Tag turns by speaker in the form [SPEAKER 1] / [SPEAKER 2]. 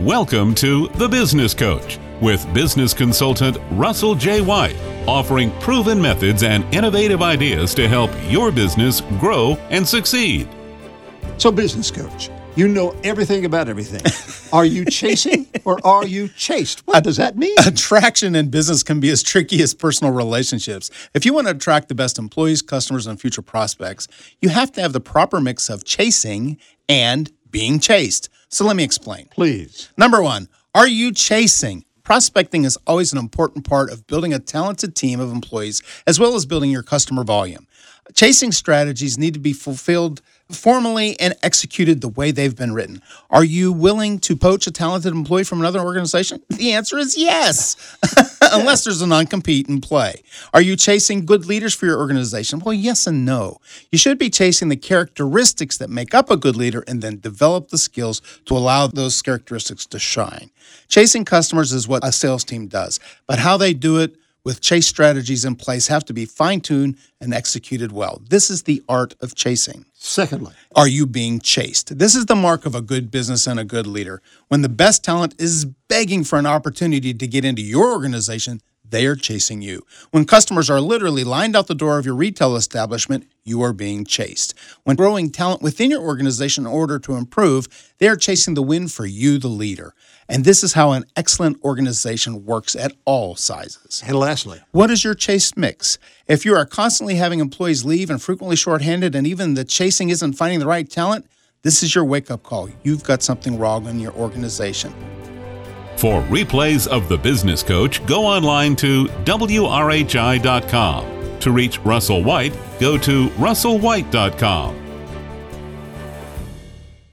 [SPEAKER 1] Welcome to The Business Coach with business consultant Russell J. White, offering proven methods and innovative ideas to help your business grow and succeed.
[SPEAKER 2] So, business coach, you know everything about everything. Are you chasing or are you chased? What does that mean?
[SPEAKER 3] Attraction in business can be as tricky as personal relationships. If you want to attract the best employees, customers, and future prospects, you have to have the proper mix of chasing and being chased. So let me explain.
[SPEAKER 2] Please.
[SPEAKER 3] Number one, are you chasing? Prospecting is always an important part of building a talented team of employees, as well as building your customer volume. Chasing strategies need to be fulfilled formally and executed the way they've been written. Are you willing to poach a talented employee from another organization? The answer is yes, unless there's a non-compete in play. Are you chasing good leaders for your organization? Well, yes and no. You should be chasing the characteristics that make up a good leader and then develop the skills to allow those characteristics to shine. Chasing customers is what a sales team does, but how they do it with chase strategies in place have to be fine-tuned and executed well. This is the art of chasing.
[SPEAKER 2] Secondly,
[SPEAKER 3] are you being chased? This is the mark of a good business and a good leader. When the best talent is begging for an opportunity to get into your organization, they are chasing you. When customers are literally lined out the door of your retail establishment, you are being chased. When growing talent within your organization in order to improve, they are chasing the win for you, the leader. And this is how an excellent organization works at all sizes.
[SPEAKER 2] And lastly,
[SPEAKER 3] what is your chase mix? If you are constantly having employees leave and frequently shorthanded and even the chasing isn't finding the right talent, this is your wake-up call. You've got something wrong in your organization.
[SPEAKER 1] For replays of The Business Coach, go online to WRHI.com. To reach Russell White, go to russellwhite.com.